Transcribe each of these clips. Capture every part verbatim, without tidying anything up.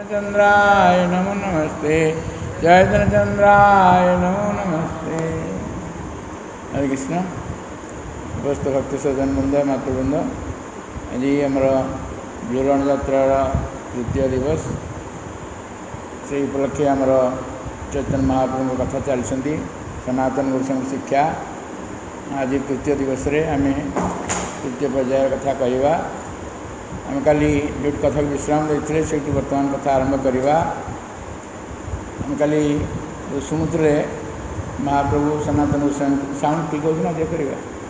चंद्राय नमो नमस्ते, जय चंद्राय नमो नमस्ते। हरे कृष्ण। उपस्थ भक्त सज्जन बृंद मातृवृंद, आज आमर जोरण यात्रा तृतीय दिवस। से उपलक्षे आमर चैतन्य महाप्रभु कथा चलती सनातन गुरुसंघ शिक्षा। आज तृतीय दिवस रे आम तृतीय पर्याय कथा कहवा। आम काली जो कथा विश्राम देते से बर्तमान कथा आरंभ करवा। आम काली शुणुले महाप्रभु सनातन गोस्वामी साउंड ठीक हो ना देख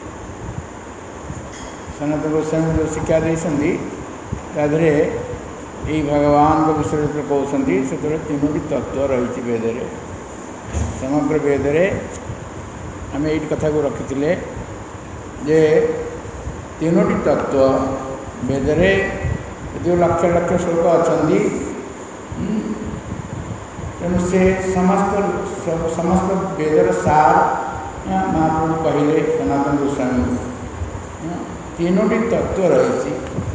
सनातन गोस्वामी जो शिक्षा देती ताधे यही भगवान को विषय में कहते से तीनो तत्व रही वेद रे। समग्र वेद रे आम ये कथा को रखी जे तीनो तत्व वेद रे जो लक्ष लक्ष श्लोक अच्छा तेणु से समस्त समस्त वेदर सार महाप्रभु कहले सनातन गोस्वामी तीनोटी तत्व रही।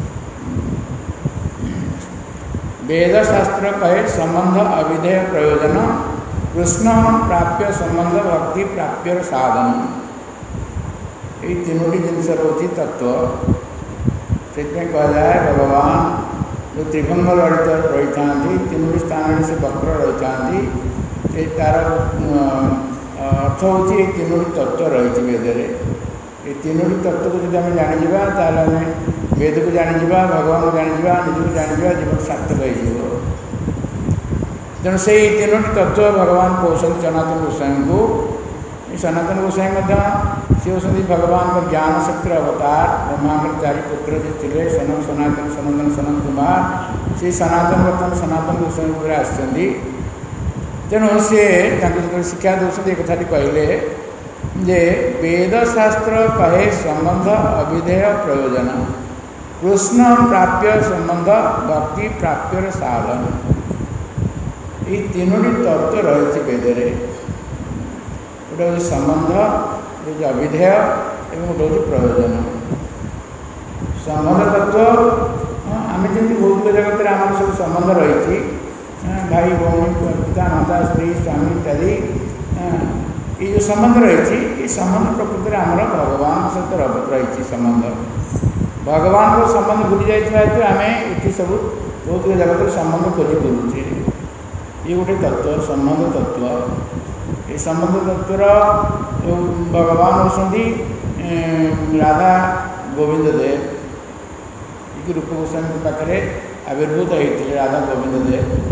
वेदशास्त्र कहे संबंध अविधेय प्रयोजन, कृष्ण प्राप्य संबंध भक्ति प्राप्यर साधन। ये तीनोटी जिनस रोची तत्व से कह जाए भगवान जो त्रिभंग लड़ित रही था तीन स्थान से वक्र रही था तार अर्थ हूँ तीनो तत्व रही वेद ये तीनो तत्व को जब आम जाणीजा ताल आम वेद को जाणीजा, भगवान को जाणीजा, निज को जाणीजा, जीवन सार्थक हो। तेणु से तीनो तत्व भगवान कहते सनातन गोस्वामी को। सनातन गोस्वामी सी होती भगवान का ज्ञान शक्ति अवतार। ब्रह्मा चारि पुत्र जो थे सनक सनातन सनातन सनत कुमार से सनातन बर्तमान सनातन गोस्वामी आसती। तेणु सी जो शिक्षा दूसरे एक कथाटी कहले जे वेदशास्त्र कहे संबंध अविधेय प्रयोजन, कृष्ण प्राप्य संबंध भक्ति प्राप्यर साधन। ये तीनोटी तत्व रही वेद रे। गोटे हूँ संबंध, गोटे अविधेय एवं गोटे हूँ प्रयोजन। संबंध तत्व आम जमी भौतिक जगत में आम सब संबंध रही भाई भौणी पिता माता स्त्री स्वामी इत्यादि ये जो संबंध रही ये संबंध प्रकृति में आमर भगवान सहित रही संबंध। भगवान को संबंध भूली जाए आम ये सब भौतिक जगत में संबंध खोजी करुचे। ये गोटे तत्व संबंध तत्व। ये संबंध तत्वर जो भगवान होती राधा गोविंद देव ये रूप गोस्वामी पाखे आविर्भूत होते राधा गोविंद देव।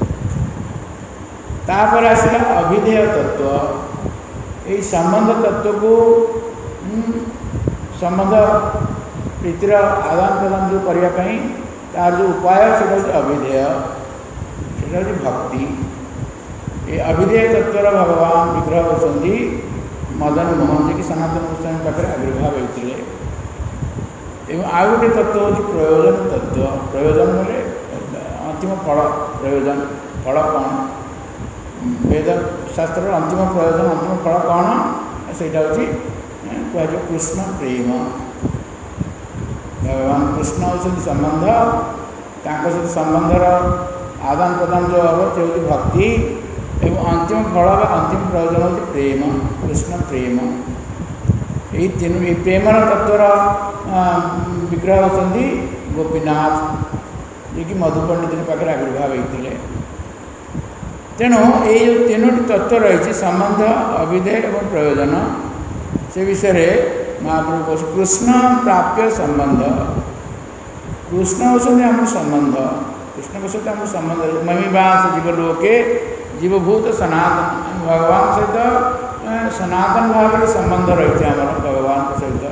तापर आसला अविधेय तत्व। ये संबंध तत्व को संबंध प्रीतिर आदान प्रदान जो करने तार जो उपाय से अविधेय से भक्ति। ये अविधेय तत्वर भगवान विग्रह होती मदन मोहन जी की सनातन गोस्वामी पाखे आविर्भाव होते। एवं आउ गोटे तत्व हूँ प्रयोजन तत्व। प्रयोजन बोले अंतिम फल प्रयोजन फल कौन वेद शास्त्र अंतिम प्रयोजन अंतिम फल कौन से कह कृष्ण प्रेम। भगवान कृष्ण होती संबंध सहित संबंधर आदान प्रदान जो हम से हूँ भक्ति एवं अंतिम फल अंतिम प्रयोजन हूँ प्रेम कृष्ण प्रेम। यही तीन प्रेमर तत्वर विग्रह होती गोपीनाथ जी की मधुपंडित पाखे आविर्भाव होते। तेणु ये जो तीनो तत्व रही संबंध अविधेय एवं प्रयोजन से विषय महाप्रभु कह कृष्ण प्राप्य संबंध। कृष्ण होती आम संबंध। कृष्ण के सहित आम संबंध महीवास जीवलोके जीवभूत सनातन भगवान सहित सनातन भाव में संबंध रही आम भगवान के सहित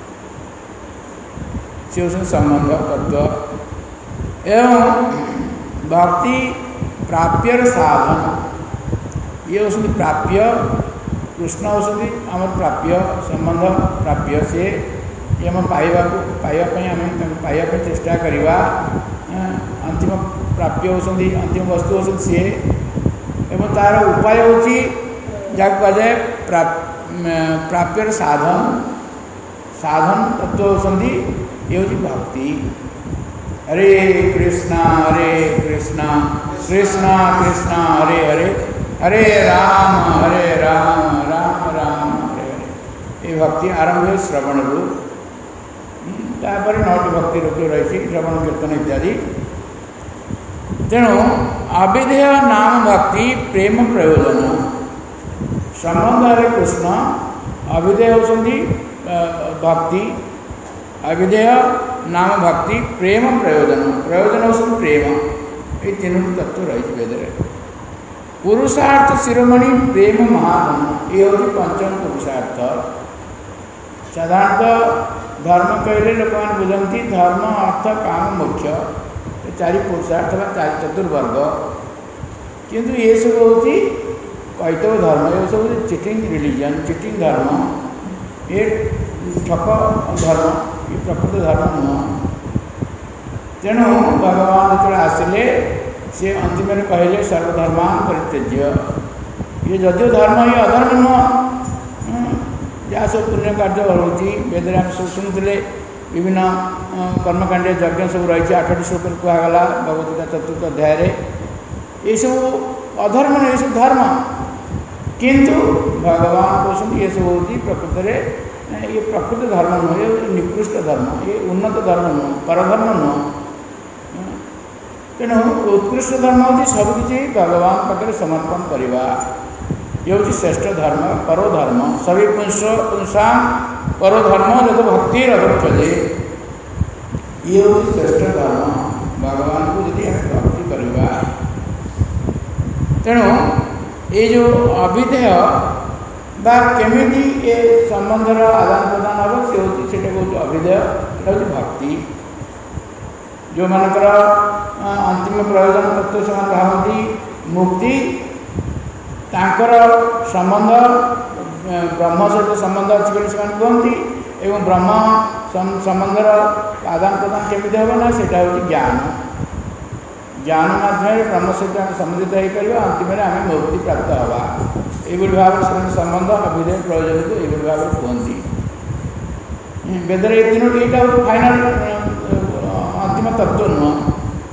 सी हूँ संबंध तत्व। एवं भक्ति प्राप्यर साधन। ये होती प्राप्य कृष्ण होती आम प्राप्य संबंध प्राप्य से ये आम पाइबा पाइबापी आम पाइबा चेष्टा करवा। अंतिम प्राप्य होती अंतिम वस्तु होती सी एवं तार उपाय होती जहाँ कहुए प्राप्यर साधन। साधन तत्व होती ये हूँ भक्ति। हरे कृष्णा हरे कृष्णा कृष्णा कृष्णा हरे हरे हरे राम हरे राम राम राम हरे हरे। ये भक्ति आरंभ है श्रवण रू तापर नौटी भक्ति रूप रही श्रवण कीर्तन इत्यादि। तेणु अविधेय नाम भक्ति प्रेम प्रयोजन संबंध हरे कृष्ण अविधेय होती भक्ति अविधेय नाम भक्ति प्रेम प्रयोजन प्रयोजन होती प्रेम ये तीन तत्व रही वेद पुरुषार्थ शिरोमणि प्रेम महाधन ये हूँ पंचम पुरुषार्थ। साधारणतः धर्म कहले लोक मैंने बुझती धर्म अर्थ काम मोक्ष चारि पुरुषार्थ चारि चतुर्वर्ग किंतु ये सब हूँ कैतव धर्म ये सब चिटिंग रिलीजन चिटिंग धर्म ये ठक धर्म ये प्रकृत धर्म नुह। तेणु भगवान जो आसिले सी अंतिम कहले सर्वधर्मान परित्यज्य ये जदिव धर्म ये अधर्म नुह जहाँ सब पुण्य कार्य होती वेद आम सब शुणुले विभिन्न कर्मकांड यज्ञ सब रही आठटी श्लोक कहगला भगवद्गीता चतुर्थ अध्याय ये सब अधर्म नहीं सब धर्म किंतु भगवान कहते ये सब होती प्रकृत में ये प्रकृत धर्म नुह ये निकृष्ट धर्म ये उन्नत धर्म नुह परधर्म नुह। तेणु उत्कृष्ट धर्म होती सबकि भगवान पाखे समर्पण करवा ये हूँ श्रेष्ठ धर्म परो धर्म सभी पुंस पुंसा परो धर्म जो भक्ति रघुचले ये हूँ श्रेष्ठ धर्म भगवान को यदि हम भक्ति करवा। तेणु ये जो अविधेय बा केमिटी ये संबंधर आदान प्रदान हम से हूँ से हूँ अविधेय यहाँ हूँ भक्ति जो मानकर अंतिम प्रयोजन तत्व से भावती मुक्ति तांकर संबंध ब्रह्म सहित संबंध अच्छी बोली से कहती एवं ब्रह्म संबंधर आदान प्रदान केमी हम ना से हूँ ज्ञान ज्ञान माध्यम ब्रह्म सहित आम सम्मिलित होकर अंतिम आम मुक्ति प्राप्त हवा ये भाव से संबंध अविधेय प्रयोजन को ये भाव कहती। वेदर ये तीनों यहाँ हूँ फाइनाल अंतिम तत्व नुह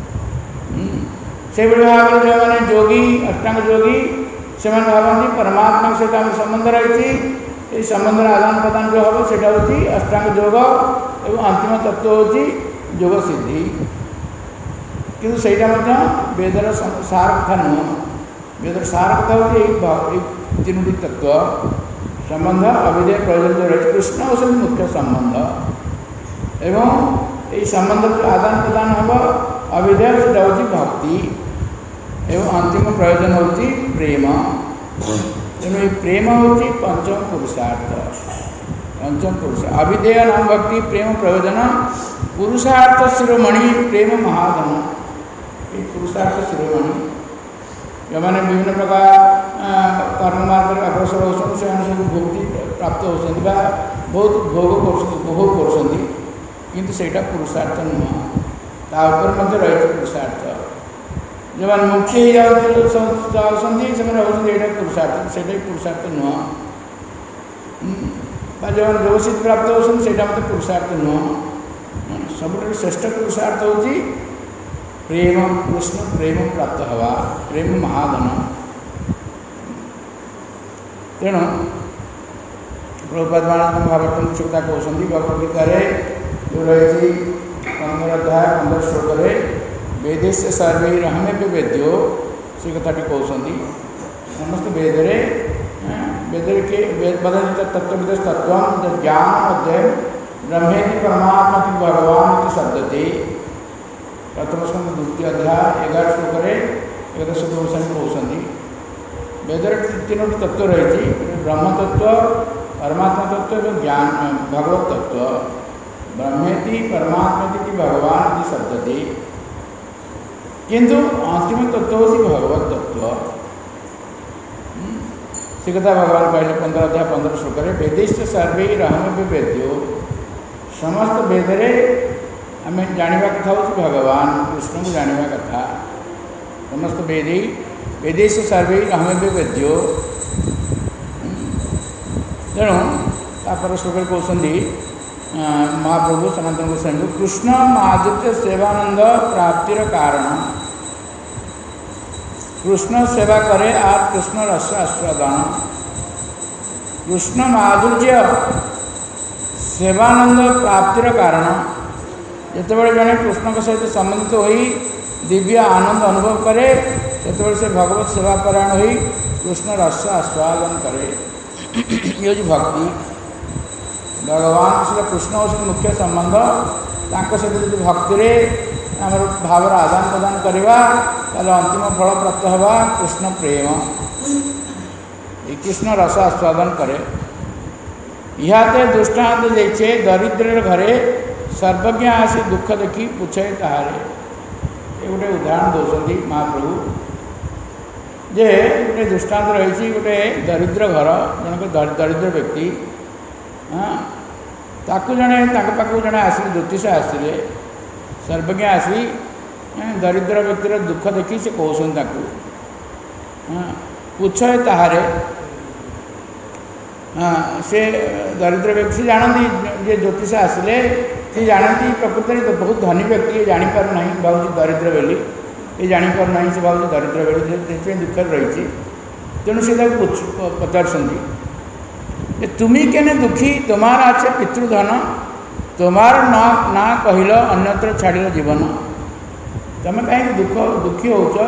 से भाव में जो मैंने योगी अष्टांग योगी से भावती परमात्मा सहित आम संबंध रही ये संबंध आदान प्रदान जो हम से हूँ अष्टांग योग एवं अंतिम तत्व हूँ योग सिद्धि किंतु से वेदर सार कथा नुह वेदर सार कथा हूँ तीनोटी तत्व संबंध अविधेय प्रयोजन जो रही कृष्ण हो मुख्य संबंध एवं ये संबंध आदान प्रदान हम अविधेय से हूँ भक्ति एवं अंतिम प्रयोजन होती प्रेम। तेणु प्रेम होती पंचम पुरुषार्थ पंचम पुरुष अविधेय नाम भक्ति प्रेम प्रयोजन पुरुषार्थ शिरोमणि प्रेम महाधन ये पुरुषार्थ शिरोमणि जो मैंने विभिन्न प्रकार कर्म मार्ग अग्रसर होती सब भोक्ति प्राप्त होती बहुत भोग उपभोग कर किंतु सेटा पुरुषार्थ नुह तापर रही पुरुषार्थ जो मैंने मुक्ति हो जाती से पुरुषार्थ से पुरुषार्थ नुह जो जोशित प्राप्त होती पुरुषार्थ नुह सब श्रेष्ठ पुरुषार्थ होती प्रेम कृष्ण प्रेम प्राप्त हवा प्रेम महाधन। तेणु प्रभुपाद महाराज भागवतम चुक्ता कहते भगवद्गीतार जो रही पंद्रह अध्याय पंद्रह श्लोक वेदेश सर्वैरहमेव वेद्यो से कथाटी कहते समस्त वेदरे वेदर के वेद तत्वविद तत्व ज्ञान अध्ययन ब्रह्मेति परमात्मा की भगवान शब्दते प्रथम स्कंद द्वितीय अध्याय एगार श्लोक एकादश प्रवचन कहते वेदर तीनोटी तत्व रही ब्रह्म तत्व परमात्मा तत्व एवं ज्ञान भगवत तत्व ब्रह्मेति परमात्मेति की भगवान की शब्दते किंतु अंतिम तत्व होती भगवत तत्व से कथा भगवान कहले पंद्रह अध्याय पंद्रह श्लोक वेदिष्ट सर्वैरहमेव वेद्यो समस्त वेदरे आम जाना कथा हूँ भगवान कृष्ण को जाना कथा समस्त वेद वेदेश सर्वैरहमेव वेद्यो। तेणु तापर श्लोक कहते महाप्रभु सनातन गोस्वामी कृष्ण माधुर्य सेवानंद प्राप्तिर कारण कृष्ण सेवा करे आज कृष्ण रस आस्वादन कृष्ण माधुर्य सेवानंद प्राप्तिर कारण जितेबाला जड़े कृष्ण के सहित संबंधित होई दिव्य आनंद अनुभव करे से से भगवत सेवा परायण होई कृष्ण रस आस्वादन करे। ये हूँ भक्ति भगवान सहित कृष्ण सहित मुख्य संबंध तांको सहित जो भक्ति आम भावर आदान प्रदान करवा अंतिम फल प्राप्त हवा कृष्ण प्रेम कृष्ण रस आस्वादन करे। इहाते दृष्टांत देखे दरिद्र घरे सर्वज्ञ आसी दुख देखी पूछे ताहारे ये गोटे उदाहरण दौरान महाप्रभु जे गोटे दृष्टांत रही गोटे दरिद्र घर जनक दरिद्र व्यक्ति हाँ ताकू जड़े पाखक जड़े आसिले ज्योतिष आसिले सर्वज्ञ आसी दरिद्र व्यक्तिर दुख देखी से कौन हाँ पूछे ताहारे हाँ से दरिद्र व्यक्ति से जानती जे ज्योतिष आसिले सी जानती प्रकृति तो बहुत धनी व्यक्ति ये जापर ना भाव दरिद्र बोली ये जापर ना से भाव दरिद्र बोली दुख रही तेणु से पचार तुम्हें केने दुखी तुम्हार आछे पितृधन तुम्हार ना ना कहल अन्यत्र छाड़ जीवन तुम कहीं दुख दुखी हो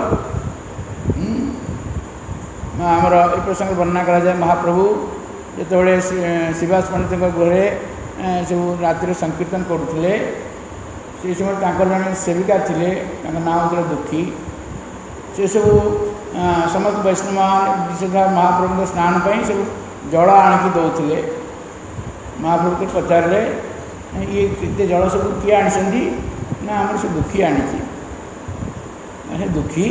आमर ये प्रसंग वर्णना करा महाप्रभु जिते शिवास पंडित गृह सब राति संकीर्तन करुले से समय जड़े सेविका थे ना होते दुखी से सब समस्त वैष्णव विशेषतः महाप्रभु स्नान पर सब जल आणिकी दौले महाप्रभु को पचारे ये केते जल सब किए आनी ना आम से दुखी आनी दुखी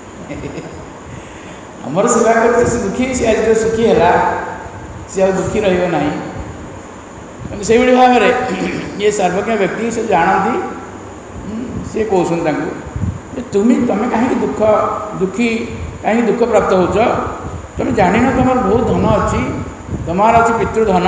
आमर सेवा कर दुखी सी आज सुखी है सी आ दुखी रहा से भाव में ये सर्वज्ञ व्यक्ति से जानती सी कौन तुम्हें तुम कहीं दुख दुखी कहीं दुख प्राप्त हो तुम जान तुम बहुत धन अच्छी तुमार अच्छी पितृधन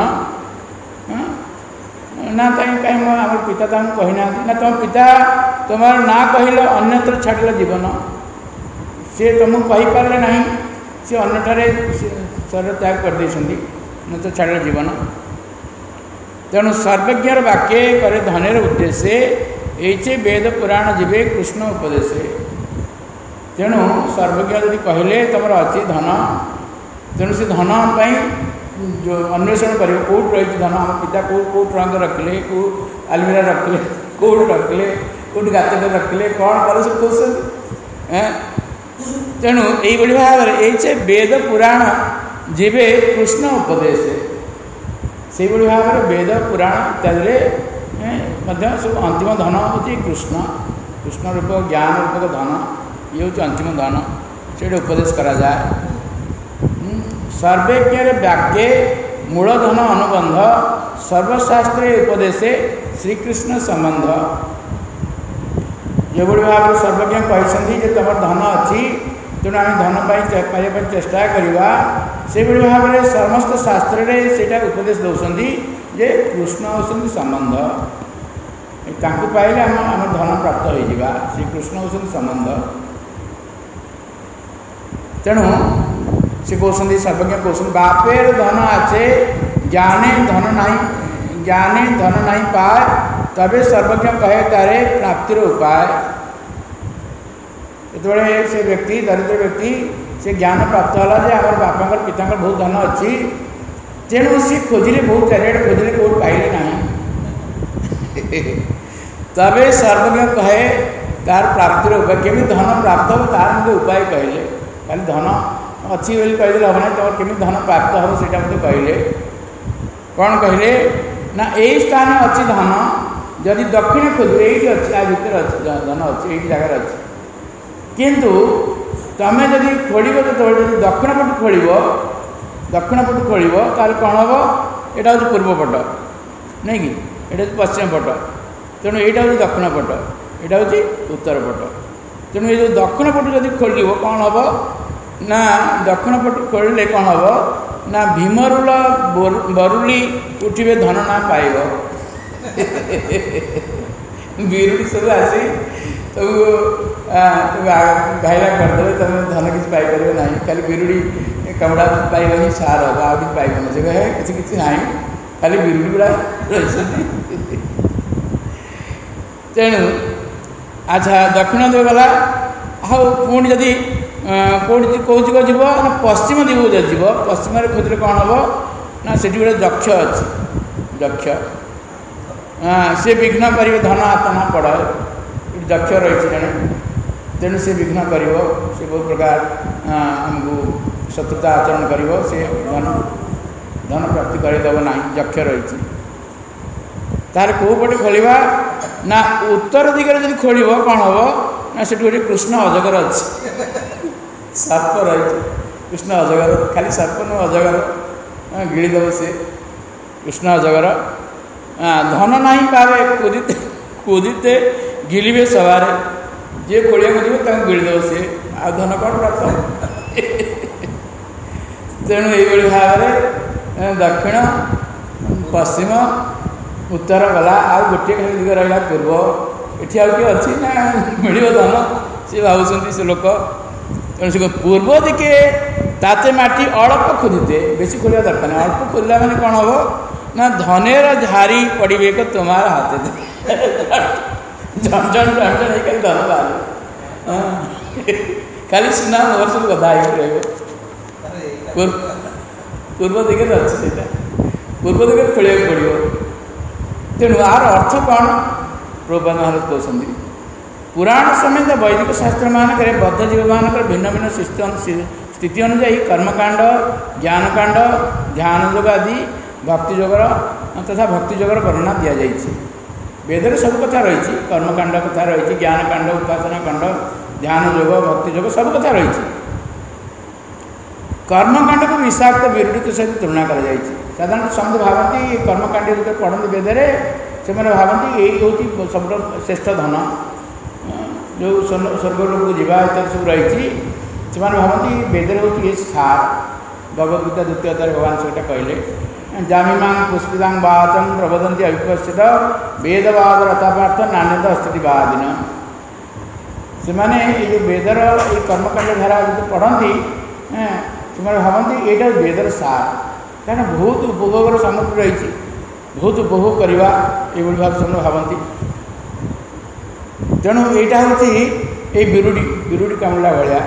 ना कहीं कहीं आम पिता तुमको कही ना ना तुम पिता तुमार ना कहल अन्यत्र छाड़ जीवन सी तुमको कहीपारे ना सी अन्यठारे शरीर त्याग कर अन्यत्र छाड़ जीवन तेणु सर्वज्ञर वाक्य करे धनेर उद्देश्य ये वेद पुराण जीवे कृष्ण उपदेश तेणु सर्वज्ञ यदि कहले तुम अच्छी धन तेणु से धन जो अन्वेषण कर कौट रही धन आम पिता कौ कौ ट्रंक रखिले कौ आलमीरा रखिले कौट रखिले कौट गात रखिले कौन कल सब कौन तेणु यही भाव में ये वेद पुराण जीवे कृष्ण उपदेश से भाव में वेद पुराण इत्यादि सब अंतिम धन हूँ कृष्ण कृष्ण रूप ज्ञान रूपक धन ये हूँ अंतिम धन से उपदेश करा जाए। सर्वज्ञ वाक्य मूलधन अनुबंध सर्वशास्त्रीय उपदेश श्रीकृष्ण संबंध जो भाव में सर्वज्ञ कहते तुम धन अच्छी तेणु आम धन पाइबा चेष्टा करवा से भाव में समस्त शास्त्र से उपदेश दौरान जे कृष्ण होती संबंध पाइले आम आम धन प्राप्त हो श्री कृष्ण होती संबंध तेणु से कहते सर्वज्ञ कहते बापेर धन आचे ज्ञाने धन नहीं ज्ञाने धन नहीं पाए तबे सर्वज्ञ कहे तारे प्राप्तिर उपाय जो से व्यक्ति दरिद्र व्यक्ति से ज्ञान प्राप्त है आम बापा पिता बहुत धन अच्छी तेणु सी खोजिले बहुत चारिड़े खोजिले कौट पाइले ना तबे सर्वज्ञ कहे तार प्राप्तिर उपाय केमी धन प्राप्त हो तार मुझे उपाय कहले खाली धन अच्छी बोली कहीदे हम ना तुम केमी धन प्राप्त हो से कहले कौन कहले ना यही स्थान अच्छी धन जदि दक्षिण खोज ये अच्छी आ भर अच्छी धन अच्छी ये जगार अच्छी किंतु तमें जदि खोल जो दक्षिण पट खोल दक्षिण पट खोल ताल कौन हम यहाँ हूँ पूर्व पट नहीं कि यहाँ हूँ पश्चिम पट तेणु यहाँ हूँ दक्षिण पट यहाँ हूँ उत्तर पट तेणु ये जो दक्षिण पट जब खोल कौन हम ना दक्षिण पट खोलिले कौन हम ना भीमरुल बरुली उठे धन ना पाइब ବିରୁଡ଼ି ସବୁ ଆସି ସବୁ ଘାଇଲା କରିଦେବେ, ତୁମେ ଧନ କିଛି ପାଇପାରିବ ନାହିଁ, ଖାଲି ବିରୁଡ଼ି କାମୁଡ଼ା ପାଇବ ହିଁ ସାର ହେବ, ଆଉ କିଛି ପାଇବନି। ସେ କହେ କିଛି କିଛି ନାହିଁ, ଖାଲି ବିରୁଡ଼ି ଗୁଡ଼ା ରହିଛନ୍ତି। ତେଣୁ ଆଚ୍ଛା ଦକ୍ଷିଣ ଦିଗ ଗଲା। ଆଉ ପୁଣି ଯଦି କେଉଁଠି କେଉଁ ଦିଗ ଯିବ ନା ପଶ୍ଚିମ ଦିଗକୁ ଯଦି ଯିବ, ପଶ୍ଚିମରେ ଖୋଜିଲେ କ'ଣ ହେବ ନା ସେଠି ଗୋଟେ ଯକ୍ଷ ଅଛି। ଯକ୍ଷ ସେ ବିଘ୍ନ କରିବେ, ଧନ ଆତନା ପଡ଼, ଯକ୍ଷ ରହିଛି ଜଣେ, ତେଣୁ ସେ ବିଘ୍ନ କରିବ, ସେ ବହୁତ ପ୍ରକାର ଆମକୁ ଶତ୍ରୁତା ଆଚରଣ କରିବ, ସେ ଧନ ଧନ ପ୍ରାପ୍ତି କରିଦେବ ନାହିଁ, ଯକ୍ଷ ରହିଛି। ତାହେଲେ କେଉଁ ପଟେ ଖୋଳିବା ନା ଉତ୍ତର ଦିଗରେ ଯଦି ଖୋଳିବ କ'ଣ ହେବ ନା ସେଠି ଗୋଟେ କୃଷ୍ଣ ଅଜଗର ଅଛି, ସର୍ପ ରହିଛି, କୃଷ୍ଣ ଅଜଗର, ଖାଲି ସର୍ପ ନୁହେଁ ଅଜଗର, ଗିଳିଦେବ ସେ କୃଷ୍ଣ ଅଜଗର। ଧନ ନାହିଁ ପାରେ କୁଦିତେ କୁଦିତେ ଗିଳିବେ ସବାରେ, ଯିଏ ଖୋଳିବାକୁ ଯିବ ତାଙ୍କୁ ଗିଳିଦେବ ସିଏ, ଆଉ ଧନ କ'ଣ ପ୍ରାପ୍ତ। ତେଣୁ ଏଇଭଳି ଭାବରେ ଦକ୍ଷିଣ ପଶ୍ଚିମ ଉତ୍ତର ଗଲା, ଆଉ ଗୋଟିଏ ଖାଲି ଦିଗ ରହିଲା ପୂର୍ବ। ଏଠି ଆଉ କିଏ ଅଛି ନା ମିଳିବ ଧନ, ସିଏ ଭାବୁଛନ୍ତି ସେ ଲୋକ। ତେଣୁ ସେ ପୂର୍ବ ଦିକେ ତାତେ ମାଟି ଅଳ୍ପ ଖୋଦିତେ, ବେଶୀ ଖୋଳିବା ଦରକାର ନାହିଁ, ଅଳ୍ପ ଖୋଲିଲା ମାନେ କ'ଣ ହେବ ନା ଧନେର ଝାରି ପଡ଼ିବେ ଏକ ତୁମାର ହାତେ, ଝଣଝଣ ଝଣଝଣ ହେଇ ଖାଲି ଧନ ବାହାରିବ, ଖାଲି ସୁନା ମୋର ସବୁ ଗଦା ହେଇକି ରହିବ। ପୂର୍ବ ଦିଗରେ ଅଛି ସେଇଟା, ପୂର୍ବ ଦିଗରେ ଖୋଳିବାକୁ ପଡ଼ିବ। ତେଣୁ ଆର ଅର୍ଥ କ'ଣ ପ୍ରଭୁପାଦ ମହାରାଜ କହୁଛନ୍ତି, ପୁରାଣ ସମେତ ବୈଦିକ ଶାସ୍ତ୍ରମାନଙ୍କରେ ବଦ୍ଧ ଜୀବମାନଙ୍କର ଭିନ୍ନ ଭିନ୍ନ ସ୍ଥିତି ଅନୁଯାୟୀ କର୍ମକାଣ୍ଡ, ଜ୍ଞାନକାଣ୍ଡ, ଧ୍ୟାନ ଯୋଗ ଆଦି ଭକ୍ତି ଯୋଗର ତଥା ଭକ୍ତି ଯୋଗର ବର୍ଣ୍ଣନା ଦିଆଯାଇଛି। ବେଦରେ ସବୁ କଥା ରହିଛି, କର୍ମକାଣ୍ଡ କଥା ରହିଛି, ଜ୍ଞାନକାଣ୍ଡ, ଉପାସନା କାଣ୍ଡ, ଧ୍ୟାନ ଯୋଗ, ଭକ୍ତି ଯୋଗ ସବୁ କଥା ରହିଛି। କର୍ମକାଣ୍ଡକୁ ବିଷାକ୍ତ ବିରୁଡ଼ିତ ସହିତ ତୁଳନା କରାଯାଇଛି। ସାଧାରଣତଃ ସମସ୍ତେ ଭାବନ୍ତି କର୍ମକାଣ୍ଡ ଯେତେବେଳେ ପଢ଼ନ୍ତି ବେଦରେ, ସେମାନେ ଭାବନ୍ତି ଏଇ ହେଉଛି ସବୁଠୁ ଶ୍ରେଷ୍ଠ ଧନ, ଯେଉଁ ସ୍ୱର୍ଗଲୋକକୁ ଯିବା ଇତ୍ୟାଦି ସବୁ ରହିଛି, ସେମାନେ ଭାବନ୍ତି ବେଦରେ ହେଉଛି ଏ ସାର। ଭଗବତ ଗୀତା ଦ୍ୱିତୀୟ ଅଧ୍ୟାୟରେ ଭଗବାନ ସେଇଟା କହିଲେ, ଜାମିମାଂ ପୁଷ୍ପିତାଂ ବାଚଂ ପ୍ରବଦନ୍ତି ଅବିପଶ୍ଚିତ ବେଦବାଦ ରଥାପାର୍ଥ ନାନ୍ୟତ ଅସ୍ଥିତି ବାଦିନ। ସେମାନେ ଏଇ ଯେଉଁ ବେଦର ଏଇ କର୍ମକାଣ୍ଡ ଧାରା ଯଦି ପଢ଼ନ୍ତି, ସେମାନେ ଭାବନ୍ତି ଏଇଟା ବେଦର ସାର, କାରଣ ବହୁତ ଉପଭୋଗର ସାମଗ୍ରୀ ରହିଛି, ବହୁତ ଉପଭୋଗ କରିବା ଏଇଭଳି ଭାବେ ସେମାନେ ଭାବନ୍ତି। ତେଣୁ ଏଇଟା ହେଉଛି ଏଇ ବିରୁଡ଼ି ବିରୁଡ଼ି କାମୁଡ଼ିଲା ଭଳିଆ।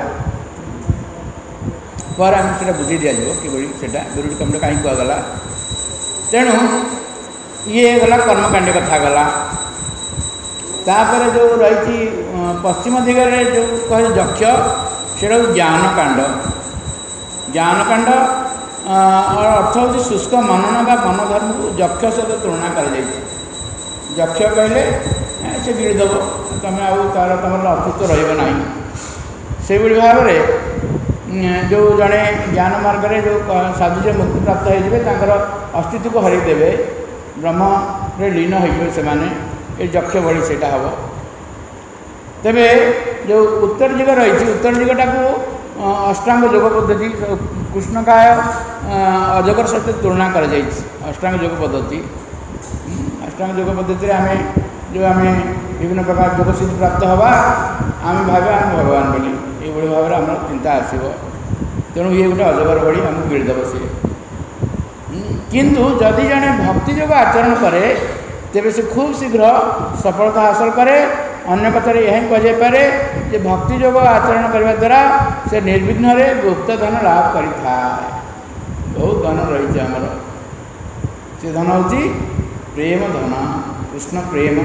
ପରେ ଆମେ ସେଇଟା ବୁଝେଇ ଦିଆଯିବ କିଭଳି ସେଇଟା ବିରୁଡ଼ି କାମୁଡ଼ା କାହିଁକି କୁହାଗଲା। ତେଣୁ ଇଏ ଗଲା କର୍ମକାଣ୍ଡ କଥା ଗଲା। ତାପରେ ଯେଉଁ ରହିଛି ପଶ୍ଚିମ ଦିଗରେ ଯେଉଁ କହିଲେ ଯକ୍ଷ, ସେଇଟା ହେଉଛି ଜ୍ଞାନକାଣ୍ଡ। ଜ୍ଞାନକାଣ୍ଡ ଅର୍ଥ ହେଉଛି ଶୁଷ୍କ ମନନ ବା ମନଧର୍ମକୁ ଯକ୍ଷ ସହିତ ତୁଳନା କରାଯାଇଛି। ଯକ୍ଷ କହିଲେ ସେ ଗିଳିଦେବ, ତୁମେ ଆଉ ତା'ର ତୁମର ଅସ୍ତିତ୍ୱ ରହିବ ନାହିଁ। ସେହିଭଳି ଭାବରେ ଯେଉଁ ଜଣେ ଜ୍ଞାନ ମାର୍ଗରେ ଯେଉଁ ସାଧୁ ଯେ ମୁକ୍ତିପ୍ରାପ୍ତ ହୋଇଯିବେ, ତାଙ୍କର ଅସ୍ତିତ୍ୱକୁ ହରାଇଦେବେ, ବ୍ରହ୍ମରେ ଲୀନ ହୋଇଯିବେ ସେମାନେ, ଏ ଯକ୍ଷ ଭଳି ସେଇଟା ହେବ। ତେବେ ଯେଉଁ ଉତ୍ତର ଦିଗ ରହିଛି, ଉତ୍ତର ଦିଗଟାକୁ ଅଷ୍ଟାଙ୍ଗ ଯୋଗ ପଦ୍ଧତି କୃଷ୍ଣକାୟ ଅଜଗର ସହିତ ତୁଳନା କରାଯାଇଛି। ଅଷ୍ଟାଙ୍ଗ ଯୋଗ ପଦ୍ଧତି, ଅଷ୍ଟାଙ୍ଗ ଯୋଗ ପଦ୍ଧତିରେ ଆମେ ଯେଉଁ ଆମେ ବିଭିନ୍ନ ପ୍ରକାର ଯୋଗ ସିଦ୍ଧି ପ୍ରାପ୍ତ ହେବା, ଆମେ ଭାବିବା ଆମେ ଭଗବାନ ବୋଲି, ଏଇଭଳି ଭାବରେ ଆମର ଚିନ୍ତା ଆସିବ। ତେଣୁ ଇଏ ଗୋଟେ ଅଜଗର ଭଳି ଆମକୁ ଗିଳିଦେବ ସିଏ। କିନ୍ତୁ ଯଦି ଜଣେ ଭକ୍ତି ଯୋଗ ଆଚରଣ କରେ, ତେବେ ସେ ଖୁବ୍ ଶୀଘ୍ର ସଫଳତା ହାସଲ କରେ। ଅନ୍ୟ କଥାରେ ଏହା ହିଁ କୁହାଯାଇପାରେ ଯେ ଭକ୍ତି ଯୋଗ ଆଚରଣ କରିବା ଦ୍ୱାରା ସେ ନିର୍ବିଘ୍ନରେ ଗୁପ୍ତ ଧନ ଲାଭ କରିଥାଏ। ବହୁତ ଧନ ରହିଛି ଆମର, ସେ ଧନ ହେଉଛି ପ୍ରେମ ଧନ, କୃଷ୍ଣ ପ୍ରେମ।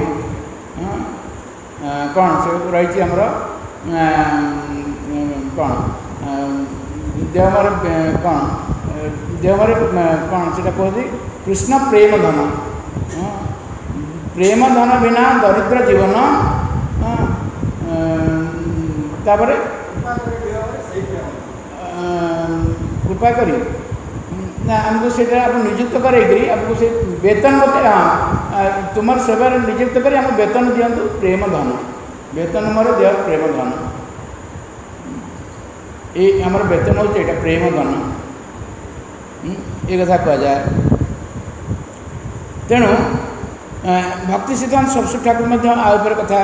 କ'ଣ ସେ ରହିଛି ଆମର କ'ଣ ଦେହମରେ କ'ଣ ଦେହମରେ କ'ଣ ସେଟା କୁହନ୍ତି କୃଷ୍ଣ ପ୍ରେମ ଧନ। ପ୍ରେମ ଧନ ବିନା ଦରିଦ୍ର ଜୀବନ। ତାପରେ କୃପା କରି ନା ଆମକୁ ସେଇଟା ଆପଣ ନିଯୁକ୍ତ କରେଇକରି ଆମକୁ ସେ ବେତନ ମୋତେ, ହଁ ତୁମର ସେବାରେ ନିଯୁକ୍ତ କରି ଆମକୁ ବେତନ ଦିଅନ୍ତୁ ପ୍ରେମ ଧନ। ବେତନ ମୋର ଦେହ ପ୍ରେମ ଧନ, ଏଇ ଆମର ବେତନ ହେଉଛି ଏଇଟା ପ୍ରେମ ଧନ, ଏ କଥା କୁହାଯାଏ। ତେଣୁ भक्ति सिद्धांत सरस्वती ठाकुर आउपर कथा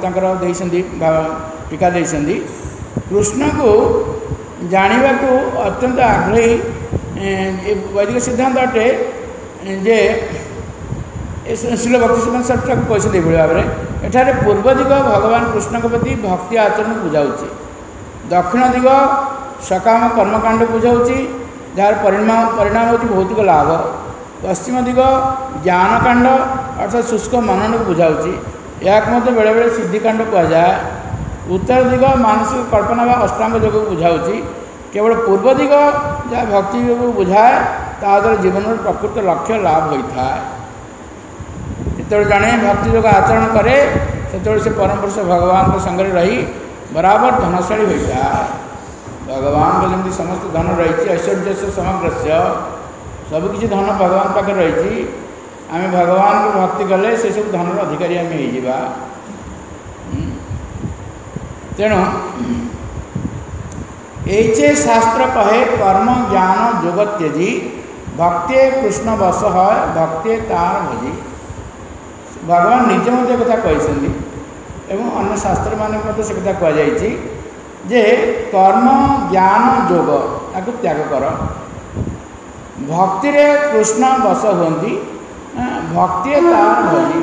टीका देइछन्ति कृष्ण को जानिबा को अत्यंत आग्रही वैदिक सिद्धांत अटे जे शिल भक्ति सिद्धांत सरस्वती ठाकुर कहते भाव में एठारे पूर्व दिग भगवान कृष्ण प्रति भक्ति आचरण बुझाऊँच दक्षिण दिग सकाम कर्मकांड बुझाऊँच जार परिणाम परिणाम होती भौतिक लाभ पश्चिम दिग ज्ञान कांड अर्थात शुष्क मनन को बुझाऊँच या बेले बेले सिद्धिकांड कहुए उत्तर दिग मानसिक कल्पना व अष्टांग योग को बुझाऊँच केवल पूर्व दिग जहाँ भक्ति योग को बुझाए ताद्वारा जीवन में प्रकृत लक्ष्य लाभ होता है जो जड़े भक्ति योग आचरण करे से परम पुरुष भगवान के संगे रही बराबर धनशाली होता है भगवान को जमी समस्त धन रही ऐश्वर्य से समग्र सबकि धन भगवान पाखे रही आम भगवान को भक्ति कले से सब धनर अधिकारी आम हो तेणु ये शास्त्र कहे कर्म ज्ञान योग त्यजी भक्ति कृष्ण बस है भक्ति तार भजी भगवान निजे मत कथा कहते एवं अन्य शास्त्र मान से कथा कहुई जे कर्म ज्ञान योग ताको त्याग कर भक्ति रे कृष्ण बस हुंती भक्ति तार भजी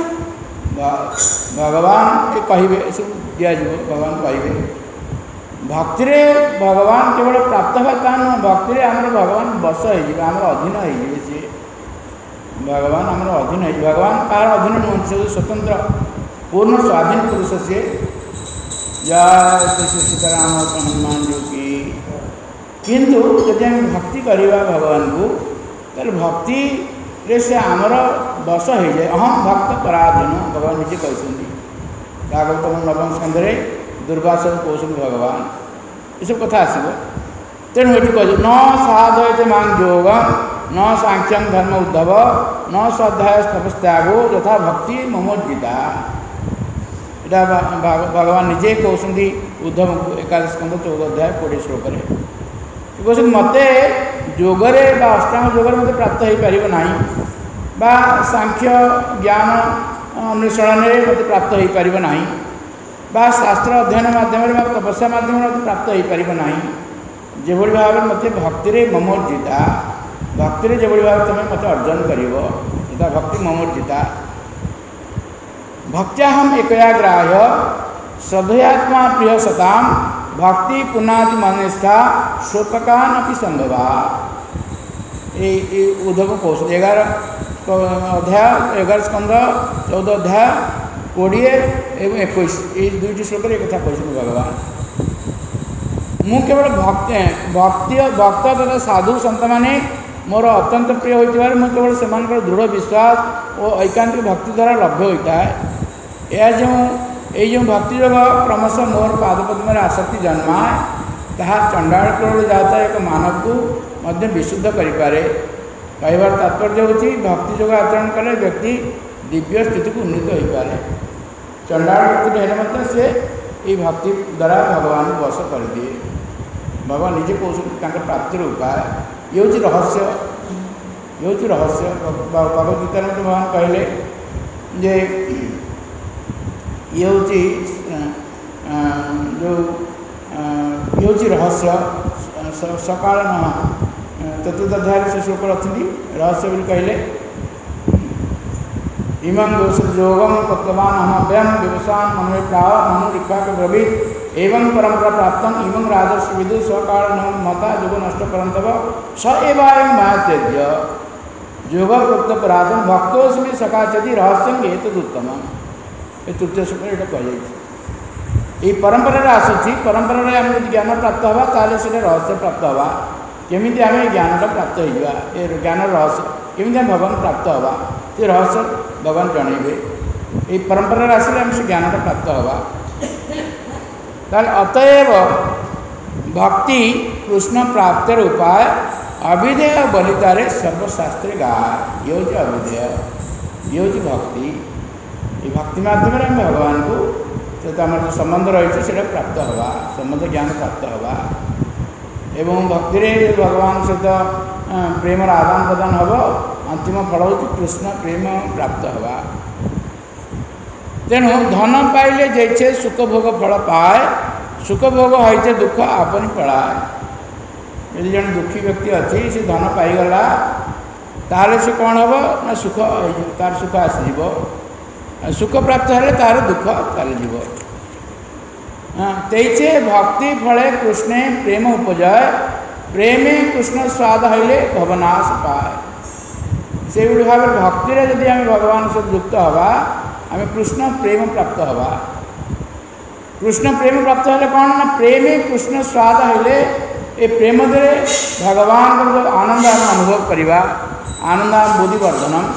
भगवान कहे सब दिज्व भगवान कहे भक्ति रे भगवान केवल प्राप्त होता नुह भक्ति रे आमर भगवान बस हो आम अधीन हो सी भगवान आम अधीन हो भगवान कार अधीन नुहत से स्वतंत्र पूर्ण स्वाधीन पुरुष से जय श्री सीताराम हनुमान जी की किंतु जब आम भक्ति करवा भगवान को तो भक्ति रे से आमर बस हो जाए अहम भक्त पराधीन भगवान निजे कहते भागवतम नवम स्कंधे दुर्वास कौशल भगवान ये सब कथा आसो तेणु ये कह न साधयते मां योग न सांख्यं धर्म उद्धव न स्वाध्याय तपस्त्यागो यथा भक्ति ममोज्जिता यहाँ भगवान निजे कहते उद्धव को एकादश स्कंध चौदह अध्याय कोड़े श्लोक कहते मते योगरे अष्टांग योगर मत प्राप्त हो पार ना सांख्य ज्ञान अन्वेषण में मत प्राप्त हो पार ना बा शास्त्र अध्ययन मध्यम तपस्या मध्यम मत प्राप्त हो पार ना जो भाव में मत भक्ति ममोर्जिता भक्ति जो भाव तुम मत अर्जन कर भक्ति ममोर्जिता भक्त्याहम एकया ग्राह्य श्रद्धयात्मा प्रिय सताम भक्ति पुनाति मनिष्ठा शोकान अपि संभवा ये उद्धव कौशल एगार अध्याय एगार स्कंध चौदह अध्याय कोड़े एवं एक दुईट श्लोक कथा कहते भगवान मु केवल भक्त भक्ति भक्त तथा साधु सत मैंने मोर अत्यंत प्रिय होता है केवल से दृढ़ विश्वास और ऐकांतिक भक्ति द्वारा लभ्य होता है यह जो ये जो भक्ति योग क्रमशः मोर पादपद्म में आसक्ति जन्माए ताहा चंडाल कुल जाता एक मानव को मध्य विशुद्ध करें कहबार तात्पर्य होची भक्ति योग आचरण कले व्यक्ति दिव्य स्थिति को उन्नीत हो पारे चंडाल व्यक्ति हेले मतलब से ये भक्ति द्वारा भगवान को वश कर दिए भगवान निजे कौन प्राप्तिर उपाय ये हूँ रहस्य ये हूँ रहस्य भगवद गीता में भगवान कहले जे ये हूँ जो ये हूँ रहस्य सकाल चतुर्थ अध्याय से श्लोक रखी रहस्य बोली कहले इमं दोषोगम तत्वान अहमभ्यम व्यवसान मनो प्राव मनो रिक्वाक ब्रवीत एवं परंपरा प्राप्त इमं राजर्ष विदु स्वकाल मता योग नष्ट करंतव स एवं मात्यज्य योग प्रोक्त पराधन भक्तोस्मी सकाचति रहस्यम हेतुदुत्तम ये तृतीय सूत्र ये कह ये परंपरा आसूँ परंपरा आम ज्ञान प्राप्त हवा ताले से रहस्य प्राप्त हवा केमी आम ज्ञानटा प्राप्त होगा ये ज्ञान रहस्य केमी आम भगवान प्राप्त हवा ये रहस्य भगवान जनइबे ये परंपरा आसले आम से ज्ञानटा प्राप्त हवा ताल अतएव भक्ति कृष्ण प्राप्तिर उपाय अविधेय बलितारे सर्वशास्त्रे गाय ये हूँ अविधेय ये हूँ भक्ति ये भक्ति माध्यम आम भगवान को सहित आम जो संबंध रही है प्राप्त हवा संबंध ज्ञान प्राप्त हवा एवं भक्ति भगवान सहित प्रेमर आदान प्रदान हम अंतिम फल हूँ कृष्ण प्रेम प्राप्त हवा। तेणु धन पाइले जैसे सुख भोग फल पाए, सुख भोग होते दुख आपन पड़ाए। यदि जन दुखी व्यक्ति अच्छी से धन पाईगला तार से कौन हम ना सुख तार सुख आसज, सुख प्राप्त है तार दुख चल। तैसे भक्ति फले कृष्ण प्रेम उपजय, प्रेमे कृष्ण स्वाद हईले भवनाश पाए। से भाव भक्ति जदि आम भगवान सहित युक्त हवा आम कृष्ण प्रेम प्राप्त हवा। कृष्ण प्रेम प्राप्त है कौन ना प्रेमे कृष्ण स्वाद हईले ए प्रेम दे भगवान जो आनंद आम अनुभव करवा, आनंद बोधिवर्धनम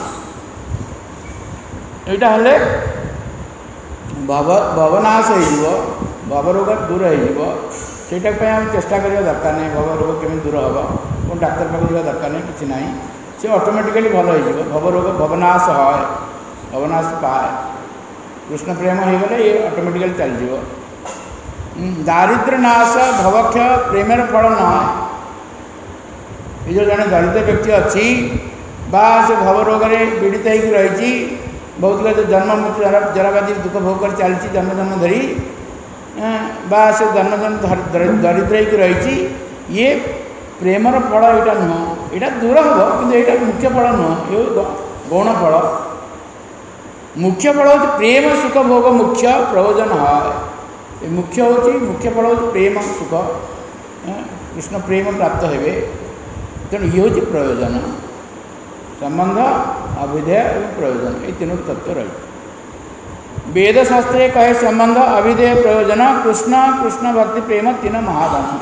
यहाँ भव भवनाश हो, भवरोग दूर होटा आम चेष्टा करवा दरकार नहीं। भवरोग केमी दूर हम कौन डाक्तर पाक जावा दरकार नहीं, किसी ना सी ऑटोमेटिकली भल हो। भवरोग भवनाश है, भवनाश पाए। कृष्ण प्रेम हो गले ये ऑटोमेटिकली चल। दारिद्र्य नाश भवक्ष प्रेमर फल न। ये जो जड़े दरिद्र व्यक्ति अच्छी बा से भवरोग पीड़ित हो रही, बहुत लोग जन्म मृत्यु जराबादी दुख भोग कर चलती जन्म जन्म धरी, बा से जन्म जन्म दरिद्र हो रही, ये प्रेमर फल यहाँ नुह। यहाँ दूर हम कि यहाँ मुख्य फल नुह, ये गौण फल। मुख्य फल हूँ प्रेम सुख भोग मुख्य प्रयोजन है। मुख्य हूँ मुख्य फल हूँ प्रेम सुख, कृष्ण प्रेम प्राप्त हे। तेणु ये हूँ प्रयोजन, संबंध अविधेय और प्रयोजन, ये तीनों तत्व रही। वेद शास्त्र कहे संबंध अविधेय प्रयोजन कृष्ण कृष्ण भक्ति प्रेम तीन महादान।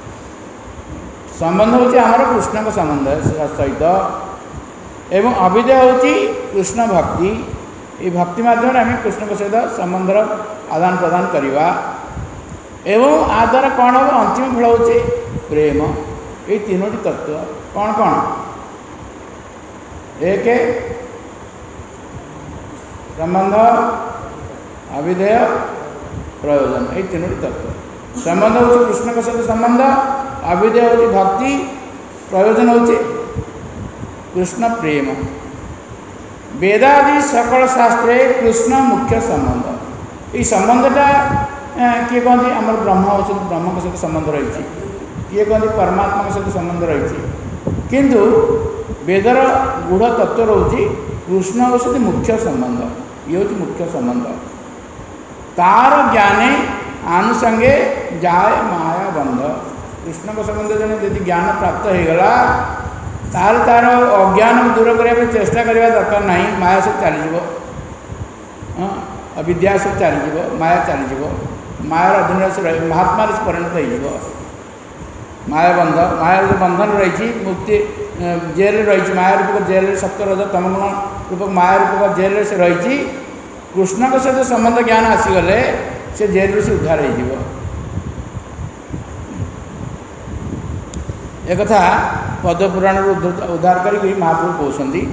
संबंध हूँ आमर कृष्ण का संबंध सहित, एवं अविधेय हूँ कृष्ण भक्ति। ये भक्ति माध्यम आम कृष्ण के सहित संबंधर आदान प्रदान करवा। एवं आ द्वारा कौन हम अंतिम फल हूँ प्रेम। ये तीनोटी तत्व कौन कौन? एक संबंध अविधेय प्रयोजन, ये तीनोटी तत्व। संबंध हूँ कृष्ण के सहित संबंध, अविधेय हूँ भक्ति, प्रयोजन हूँ कृष्ण प्रेम। वेदादि सकल शास्त्रे कृष्ण मुख्य संबंध। ये संबंधटा किए कहते आम ब्रह्म हो, ब्रह्म के सहित संबंध रही, किए कहते परमात्मा के सहित संबंध रही। किंतु वेदर गूढ़ तत्व रोचे कृष्ण के सहित मुख्य संबंध, ये हूँ मुख्य संबंध। तार ज्ञाने आनुषंगे जाए माया बंध। कृष्ण के संबंध जन यदि ज्ञान प्राप्त हो गला तार तार अज्ञान दूर करने चेष्टा करवा दरकार नहीं। माया सब चलीज, अविद्या सब चलीज, माया चलीज, मायार अधीन से रही महात्मा से परिणत हो। माया बंध, माया जो बंधन रही मुक्ति जेल रही, माया रूपक जेल सप्त रज तमगुण रूपक माया रूपक जेल से रही। कृष्ण के सहित संबंध ज्ञान आसीगले से जेल से उद्धार हो। एक कथा पद्मपुराण उद्धार करी महाप्रभु कहते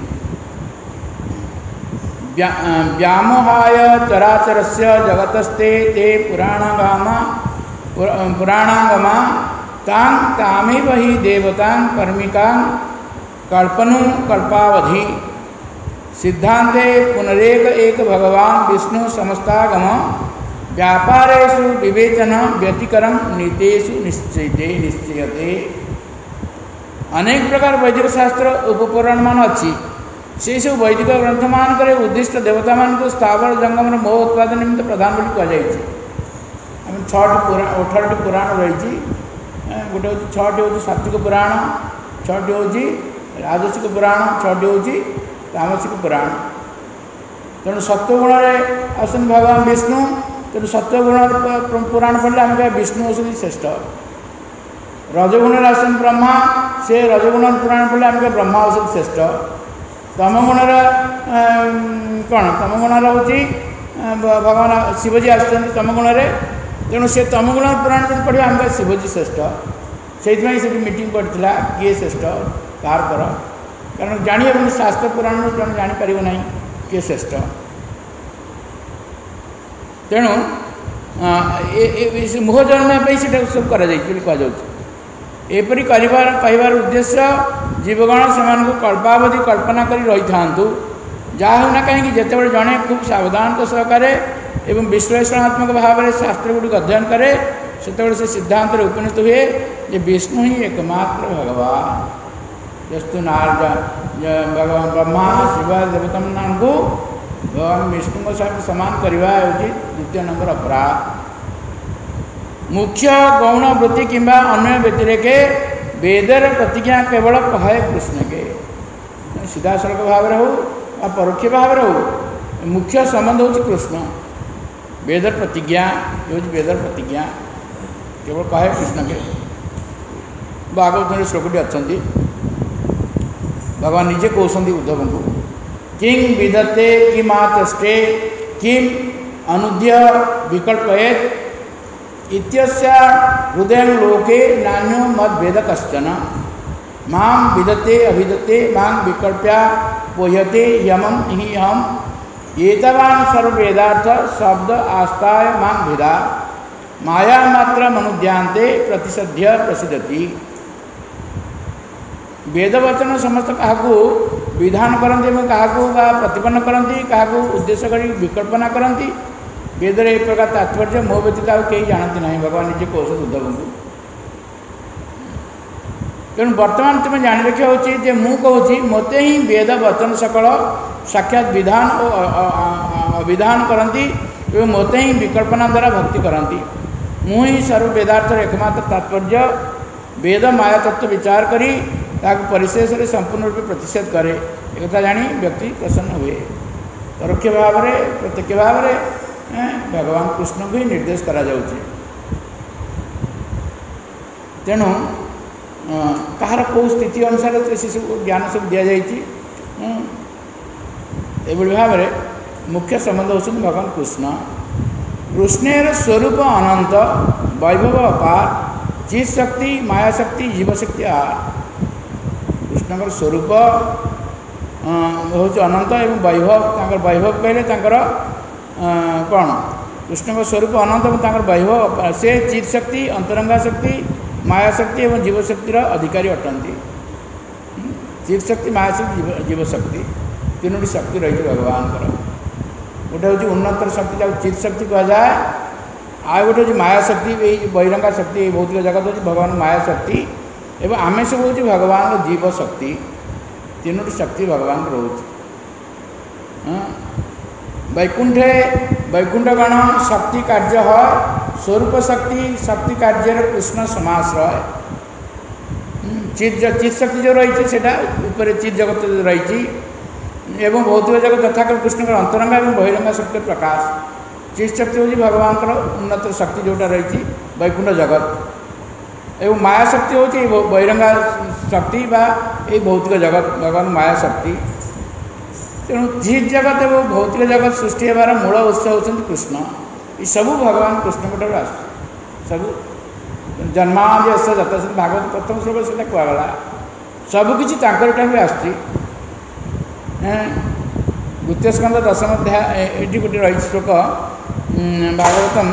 व्यामोहाय चराचरस्य जगतस्ते ते पुराणगामा पुराणागमा तां तामेव हि देवतां कर्मिकां कल्पनु कल्पावधि सिद्धांते पुनरेक एक भगवान विष्णु समस्तागम व्यापारेषु विवेचन व्यतिकरम नीतेषु निश्चयते निश्चयते। अनेक प्रकार वैदिक शास्त्र उपपुराण मान अच्छी से सब वैदिक ग्रंथ मान उद्दिष्ट देवता मान को स्थावर जंगम मोह उत्पादन निमित्त प्रधान बोली कहुई। छटी पुराण अठारटी पुराण रही, गोटे हूँ छटी हूँ सात्विक पुराण, छटी हूँ राजसिक पुराण, छटी हूँ तामसिक पुराण। तेणु सत्वगुण आसन भगवान विष्णु, तेणु सत्वगुण पुराण पढ़ले आम कह विष्णु हूँ श्रेष्ठ। रजगुण आसन ब्रह्मा, से रजगुण पुराण पढ़ले आम कह ब्रह्मा हूँ श्रेष्ठ। तमगुण कौन तमगुण हूँ भगवान शिवजी आसुच्च तमगुण, तेणु से तमगुण पुराण जो पढ़े आम कह शिवजी श्रेष्ठ। से मीटिंग पड़ता किए श्रेष्ठ कार पर, कारण जानी शास्त्र पुराण जन जापर ना किए श्रेष्ठ। तेणु मोह जन्म सब कर कहुई। एपरी करिबार कहबार उद्देश्य जीवगण से कल्पावधि कल्पना कर रही था जहाँ होना कहीं जितेबाला जड़े खूब सावधानता सहकारे एवं विश्लेषणात्मक भाव में शास्त्र गुड़िक अध्ययन करे से से सिद्धांत उपनीत हुए जे विष्णु ही एकमात्र भगवान जस्तु नारद भगवान ब्रह्मा शिव देवता को भगवान विष्णु साथ समान करवा द्वितीय नंबर अपराध। मुख्य गौण वृत्ति किंबा अन्य व्यतिरेके वेदर प्रतिज्ञा केवल कहे कृष्ण के सीधा सड़क भाव हो परोक्ष भाव हो मुख्य संबंध हो कृष्ण वेदर प्रतिज्ञा ये वेदर प्रतिज्ञा केवल कहे कृष्ण के। भागवत श्लोकटी अच्छा भगवान निजे कहते उद्धव को किं विदते किमाचष्टे किम अनुद्य विकल्पयेत् इत्यस्य हृदय लोके नान्यो मद्वेद कश्चन मां विदते अभिदते मां विकल्प्या पोह्यते यमं हि हम एतवान् सर्ववेदार्थ शब्द आस्ताय मां भेदा माया मात्र मनुद्यांते प्रतिसध्य प्रसिद्धति। वेदवचन समस्त क्या विधान करती क्या प्रतिपन्न करती क्या उद्देश्य कर विकल्पना करती वेदर एक प्रकार तात्पर्य मो व्यतीत आ कहीं जानती ना भगवान निजे कहते उद्धव को। तेणु बर्तमान तुम्हें जान रखा हो मु कहूँ मत ही वेद वचन सकल साक्षात विधान और अभिधान करती एवं मत ही विकल्पना द्वारा भक्ति करती मु ही सर्व वेदार्थ एकमात्र तात्पर्य वेद माया तत्व विचार करी परिशेष संपूर्ण रूप प्रतिषेध करे एक जानी व्यक्ति प्रसन्न हुए। परोक्ष भाव में प्रत्यक्ष भाव में भगवान कृष्ण को ही निर्देश करा जाउछि। तेणु कहार कौ स्थिति अनुसार से सब ज्ञान सब दि जाइए भाव में मुख्य संबंध होती भगवान कृष्ण। कृष्णर स्वरूप अनंत वैभव अपार चित शक्ति माया शक्ति जीव शक्ति आर कृष्ण स्वरूप हूँ अनंत एवं वैभव वैभव कहले कौन कृष्ण स्वरूप अनंत और वैभव से चित शक्ति अंतरंगा शक्ति माया शक्ति एवं जीव शक्तिर अधिकारी अटंती। चित शक्ति माया शक्ति जीव शक्ति तीनोटी शक्ति रही भगवान गोटे हूँ उन्नतर शक्ति जब चित शक्ति कह जाए आ गोटे हूँ माया शक्ति यही बहिरंगा शक्ति भौतिक जगत हूँ भगवान माया शक्ति एवं आम सब हूँ भगवान जीव शक्ति तीनोटी शक्ति भगवान रोच। वैकुंठे वैकुंठगण शक्ति कार्य है स्वरूप शक्ति शक्ति कार्य कृष्ण समाश्रय चित चित शक्ति जो रही है चित जगत रही एवं भौतिक जगत यथाक्रम कृष्ण अंतरंगा और बहिरंगा शक्ति प्रकाश चित शक्ति हूँ भगवान उन्नत शक्ति जोटा रही वैकुंठ जगत एवं माया शक्ति हूँ बहिरंगा शक्ति बा ये भौतिक जगत भगवान माया शक्ति। तेणु चित जगत एवं भौतिक जगत सृष्टि होबार मूल उत्स होती कृष्ण ये सबू भगवान कृष्ण कूट आस सब जन्माद्यस्य जतस्य भागवत प्रथम श्लोक से कहगला सबकि भी आस द्वितीय स्कंद दशम अध्याय ये गोटे रही श्लोक भागवतम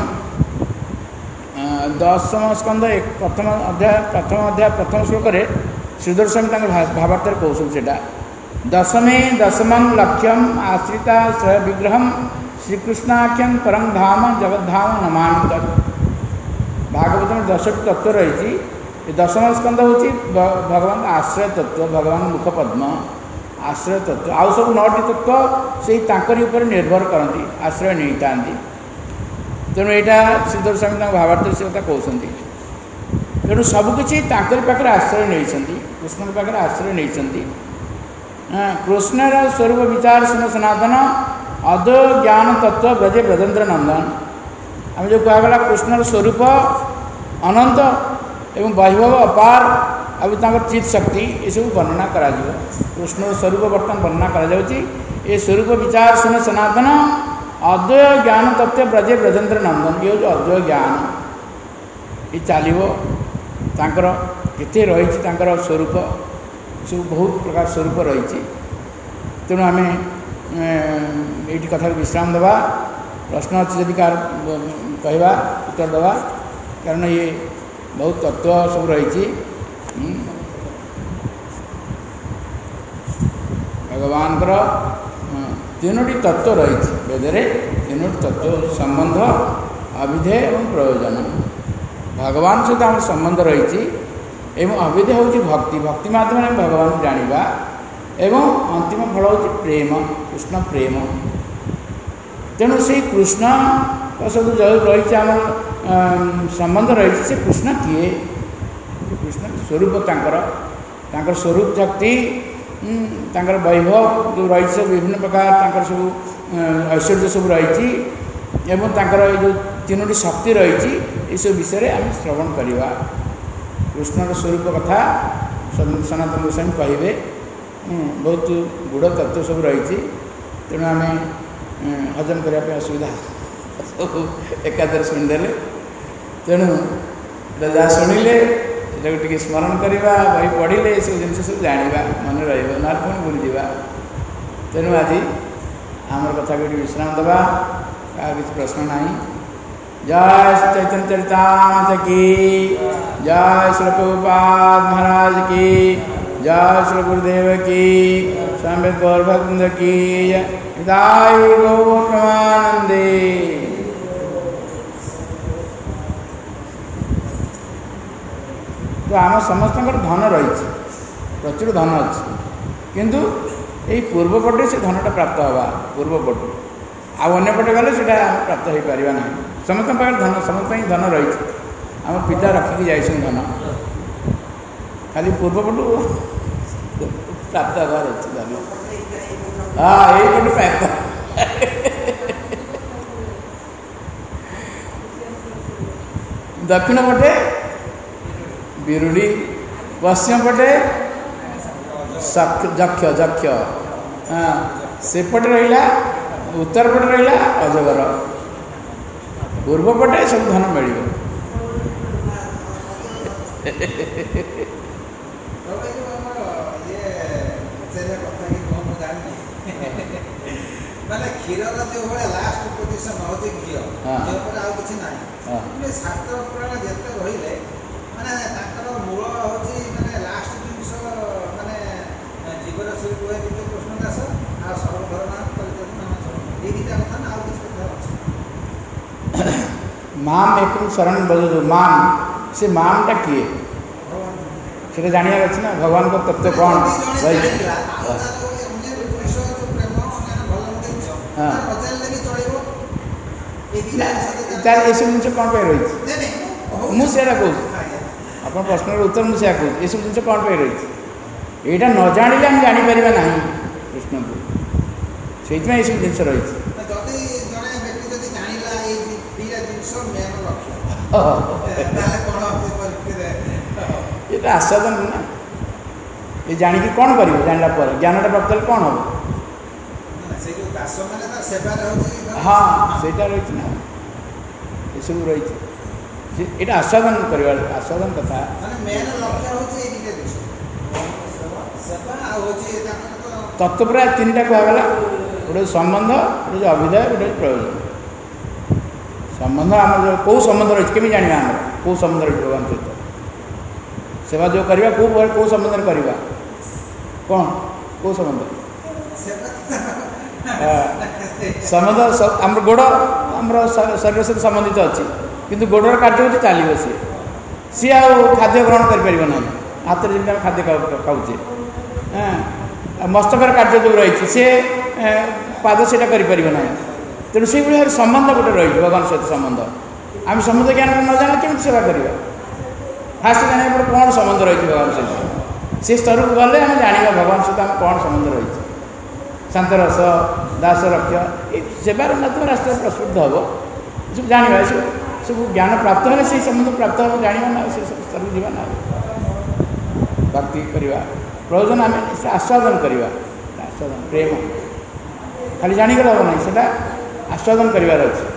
दशम स्कंद एक प्रथम अध्याय प्रथम अध्याय प्रथम श्लोक श्रीधर स्वामी भावार्थ कौशल से दशमे दशमं लक्ष्यम आश्रिता स विग्रह श्रीकृष्णाख्यम परम धाम जगद्धाम नमामि तत्। भागवत में दशटी तत्व रही दशम स्कंद हूँ भगवान आश्रय तत्व भगवान मुखपद्म आश्रय तत्व आउ सब नौटी तत्व से उपर निर्भर करती आश्रय नहीं था। तेणु यहाँ श्रीधर स्वामी भावार्थ से कहते तेणु सबकि पाखे आश्रय नहीं कृष्ण पाखे आश्रय नहीं। कृष्णर स्वरूप विचार सुन सनातन अद्वय ज्ञान तत्व ब्रजे ब्रजेन्द्र नंदन आम जो कहगला कृष्णर स्वरूप अनंत एवं वैभव अपार अब चित शक्ति ये सब वर्णना करा कृष्ण स्वरूप बर्तमान वर्णना करा स्वरूप विचार सुन सनातन अद्वय ज्ञान तत्व ब्रजे ब्रजेन्द्र नंदन ये हूँ अद्वय ज्ञान ये चलो तांकर केते रही स्वरूप सब बहुत प्रकार स्वरूप रही। तेणु आम ये कथा विश्राम देवा प्रश्न अच्छी जदि कार कहवा उत्तर देवा कारण ये बहुत तत्व सब रही भगवान तीनोटी तत्व रही वेदरे तीनोटी तत्व संबंध अविधेय और प्रयोजन भगवान सहित आम संबंध रही एवं अविधेय हूँ भक्ति भक्ति माध्यम भगवान जाना एवं अंतिम फल हूँ प्रेम कृष्ण प्रेम तेणु से कृष्ण सब जो रही आम संबंध रही से कृष्ण किए कृष्ण स्वरूप तांकर स्वरूप शक्ति तांकर वैभव जो रही सब विभिन्न प्रकार सब ऐश्वर्य सब रही एवं तांकर जो तीनोटी शक्ति रही ये सब विषय आम श्रवण करवा कृष्ण स्वरूप कथा सनातन गोस्वामी कहे बहुत गुड़ तत्व सब रही तेणु आम हजम करने असुविधा सब एकादर शुणिदेले तेणु जहाँ शुणिले टे स्मरण करवा बही पढ़ले ये सब जिन सब जाना मन रहा पुणी भूलीजा तेणु आज आमर कथा को विश्राम देवा क्या किसी प्रश्न ना जय चैतन्य चरितामृत की जय श्री प्रभुपाद महाराज की जय श्री गुरुदेव की स्वामी गौरभक्त की जय गौरवानंदे। तो आम समस्त धन रही प्रचुर धन अच्छी किंतु यही पूर्वपटे से धनटा प्राप्त हवा पूर्वपटु आने गले से प्राप्त हो पार ना समस्त पाखे धन समस्त ही धन रही आम पिता रखिकी जाइए धन खाली पूर्वपटु प्राप्त हबार अच्छे धन हाँ यही पटे प्राप्त दक्षिण पटे बिरुड़ी पश्चिम पटे जक्ष जक्ष हाँ सेपटे रहा उत्तर पटे रहा अजगर पूर्व पटे सब धन मिल माने क्षीर जो भाई लास्ट पोजिशन हूँ घी किसी ना शास्त्र पुराण जिते रही माने मूल हूँ माने लास्ट जिनस माने जीवन स्वरूप हुए कृष्ण दास आ सर्वधर्म ये दुटा कथा ना किसी कथा अच्छे माम एक शरण बजो माम से मामटा किए से जाना अच्छे ना भगवान को तत्व कौन हाँ तार ये सब जिन कौन पे रही मुझे कहूँ आप प्रश्न उत्तर मुझे कहूँ ये सब जिन कौन पे रही यहाँ न जाने आम जापर ना कृष्ण को से ये सब जिन रही ये आस्वादन ना ये जानिकी कौन कर जानला ज्ञानटा प्राप्त कौन हम हाँ सेटा रही ना ये सब रही ये आस्वादन कर आस्वादन कथा तत्व प्राय तीन टा कहगला गोटे संबंध गोटे अभिधेय गोटे प्रयोजन संबंध आम जो कौ संबंध रही केमी जाना आम कौ संबंध रही भगवान सहित सेवा जो करवा कौ कौ संबंध करवा कौन कौ संबंध संबंध आम गोड़ आम शरीर सहित संबंधित अच्छी किंतु गोड़र कार्य होती चलो सी सी आ खाद्य ग्रहण कर ना हाथ में जमी खाद्य खाऊे हाँ मस्तकर कार्य जो रही सी पाद से कर ना तेणु से भाई संबंध गोटे रही भगवान सहित संबंध आम संबंध ज्ञान न जाना केमी सेवा करवा फास्ट जाना पड़े कौन संबंध रही भगवान सहित से स्तर को गले आम जाना भगवान सहित आम कौन संबंध रही शांतरस दास रक्ष सेवार माध्यम रास्ता प्रस्फुट हम सब जाना सब सब ज्ञान प्राप्त है से संबंध प्राप्त हम जाना ना से सब स्तर को जाना भक्ति करवा प्रयोजन आम आस्वादन करवा आस्वादन प्रेम खाली जानिगले हम ना से आस्वादन करार अच्छे